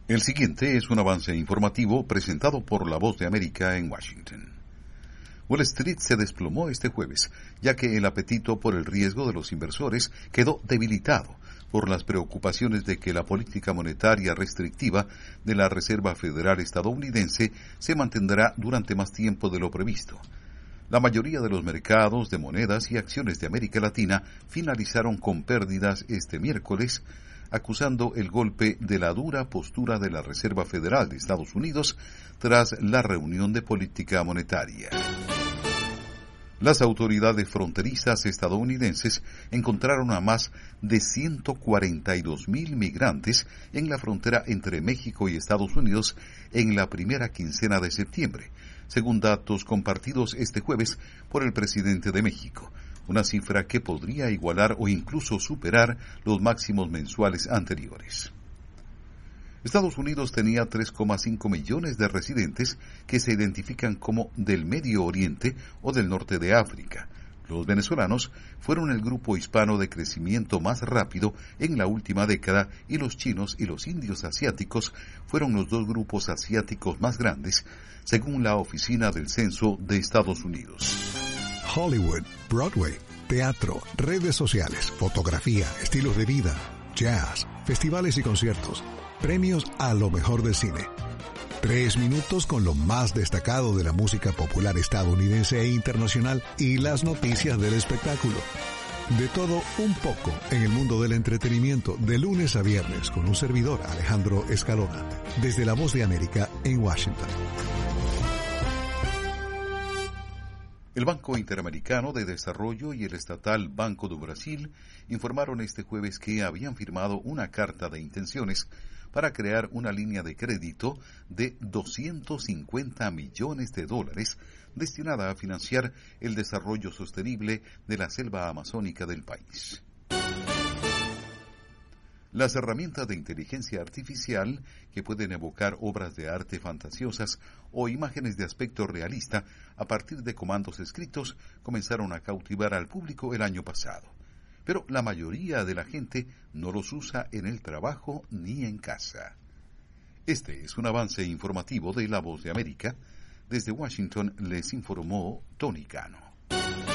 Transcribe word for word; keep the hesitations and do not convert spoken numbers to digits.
El siguiente es un avance informativo presentado por La Voz de América en Washington. Wall Street se desplomó este jueves, ya que el apetito por el riesgo de los inversores quedó debilitado por las preocupaciones de que la política monetaria restrictiva de la Reserva Federal estadounidense se mantendrá durante más tiempo de lo previsto. La mayoría de los mercados de monedas y acciones de América Latina finalizaron con pérdidas este miércoles, acusando el golpe de la dura postura de la Reserva Federal de Estados Unidos tras la reunión de política monetaria. Las autoridades fronterizas estadounidenses encontraron a más de ciento cuarenta y dos mil migrantes en la frontera entre México y Estados Unidos en la primera quincena de septiembre, según datos compartidos este jueves por el presidente de México, una cifra que podría igualar o incluso superar los máximos mensuales anteriores. Estados Unidos tenía tres coma cinco millones de residentes que se identifican como del Medio Oriente o del norte de África. Los venezolanos fueron el grupo hispano de crecimiento más rápido en la última década y los chinos y los indios asiáticos fueron los dos grupos asiáticos más grandes, según la Oficina del Censo de Estados Unidos. Hollywood, Broadway, teatro, redes sociales, fotografía, estilos de vida, jazz, festivales y conciertos, premios a lo mejor del cine. Tres minutos con lo más destacado de la música popular estadounidense e internacional y las noticias del espectáculo. De todo un poco en el mundo del entretenimiento de lunes a viernes con un servidor, Alejandro Escalona, desde La Voz de América en Washington. El Banco Interamericano de Desarrollo y el estatal Banco do Brasil informaron este jueves que habían firmado una carta de intenciones para crear una línea de crédito de doscientos cincuenta millones de dólares destinada a financiar el desarrollo sostenible de la selva amazónica del país. Las herramientas de inteligencia artificial, que pueden evocar obras de arte fantasiosas o imágenes de aspecto realista a partir de comandos escritos, comenzaron a cautivar al público el año pasado. Pero la mayoría de la gente no los usa en el trabajo ni en casa. Este es un avance informativo de La Voz de América. Desde Washington les informó Tony Cano.